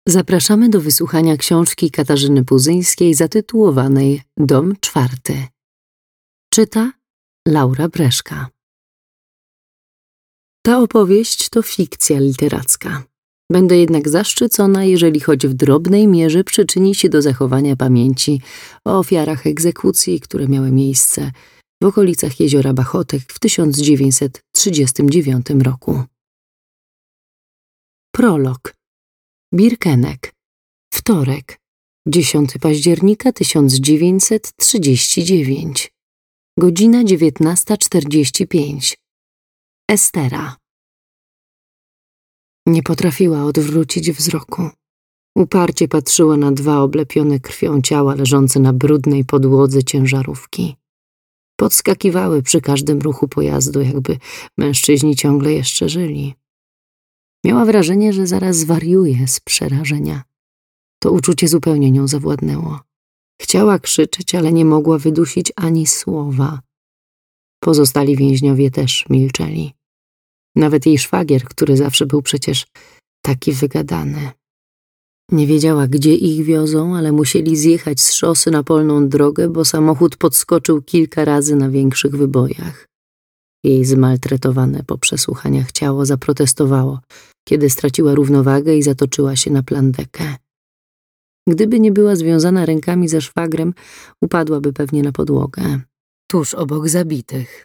Zapraszamy do wysłuchania książki Katarzyny Puzyńskiej zatytułowanej Dom czwarty. Czyta Laura Breszka. Ta opowieść to fikcja literacka. Będę jednak zaszczycona, jeżeli choć w drobnej mierze przyczyni się do zachowania pamięci o ofiarach egzekucji, które miały miejsce w okolicach jeziora Bachotek w 1939 roku. Prolog. Birkenek. Wtorek, 10 października 1939. Godzina 19:45. Estera. Nie potrafiła odwrócić wzroku. Uparcie patrzyła na dwa oblepione krwią ciała leżące na brudnej podłodze ciężarówki. Podskakiwały przy każdym ruchu pojazdu, jakby mężczyźni ciągle jeszcze żyli. Miała wrażenie, że zaraz zwariuje z przerażenia. To uczucie zupełnie nią zawładnęło. Chciała krzyczeć, ale nie mogła wydusić ani słowa. Pozostali więźniowie też milczeli. Nawet jej szwagier, który zawsze był przecież taki wygadany. Nie wiedziała, gdzie ich wiozą, ale musieli zjechać z szosy na polną drogę, bo samochód podskoczył kilka razy na większych wybojach. Jej zmaltretowane po przesłuchaniach ciało zaprotestowało, kiedy straciła równowagę i zatoczyła się na plandekę. Gdyby nie była związana rękami ze szwagrem, upadłaby pewnie na podłogę, tuż obok zabitych.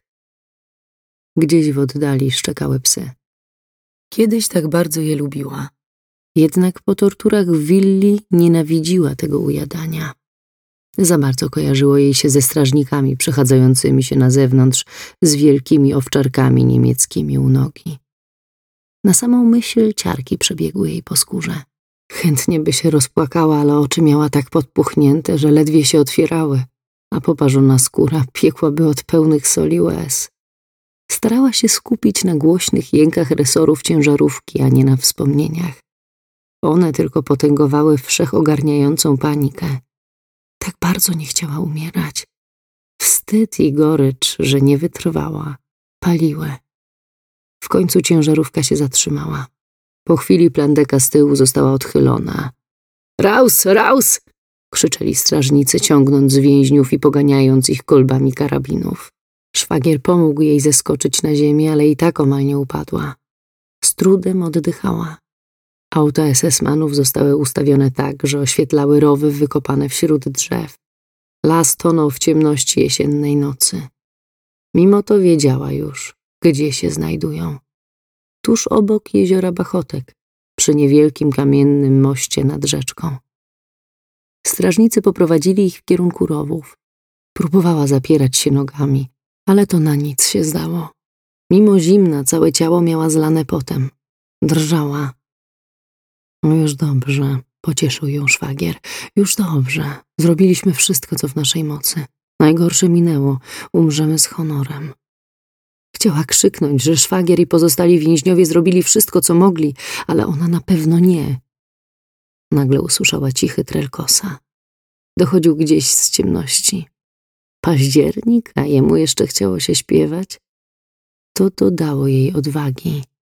Gdzieś w oddali szczekały psy. Kiedyś tak bardzo je lubiła. Jednak po torturach w willi nienawidziła tego ujadania. Za bardzo kojarzyło jej się ze strażnikami przechadzającymi się na zewnątrz z wielkimi owczarkami niemieckimi u nogi. Na samą myśl ciarki przebiegły jej po skórze. Chętnie by się rozpłakała, ale oczy miała tak podpuchnięte, że ledwie się otwierały, a poparzona skóra piekłaby od pełnych soli łez. Starała się skupić na głośnych jękach resorów ciężarówki, a nie na wspomnieniach. One tylko potęgowały wszechogarniającą panikę. Tak bardzo nie chciała umierać. Wstyd i gorycz, że nie wytrwała, paliły. W końcu ciężarówka się zatrzymała. Po chwili plandeka z tyłu została odchylona. Raus, raus! Krzyczeli strażnicy, ciągnąc z więźniów i poganiając ich kolbami karabinów. Szwagier pomógł jej zeskoczyć na ziemię, ale i tak omal nie upadła. Z trudem oddychała. Auta SS-manów zostały ustawione tak, że oświetlały rowy wykopane wśród drzew. Las tonął w ciemności jesiennej nocy. Mimo to wiedziała już, gdzie się znajdują. Tuż obok jeziora Bachotek, przy niewielkim kamiennym moście nad rzeczką. Strażnicy poprowadzili ich w kierunku rowów. Próbowała zapierać się nogami, ale to na nic się zdało. Mimo zimna całe ciało miała zlane potem. Drżała. No już dobrze, pocieszył ją szwagier. Już dobrze. Zrobiliśmy wszystko, co w naszej mocy. Najgorsze minęło. Umrzemy z honorem. Chciała krzyknąć, że szwagier i pozostali więźniowie zrobili wszystko, co mogli, ale ona na pewno nie. Nagle usłyszała cichy trelkosa. Dochodził gdzieś z ciemności. Październik, a jemu jeszcze chciało się śpiewać? To dodało jej odwagi.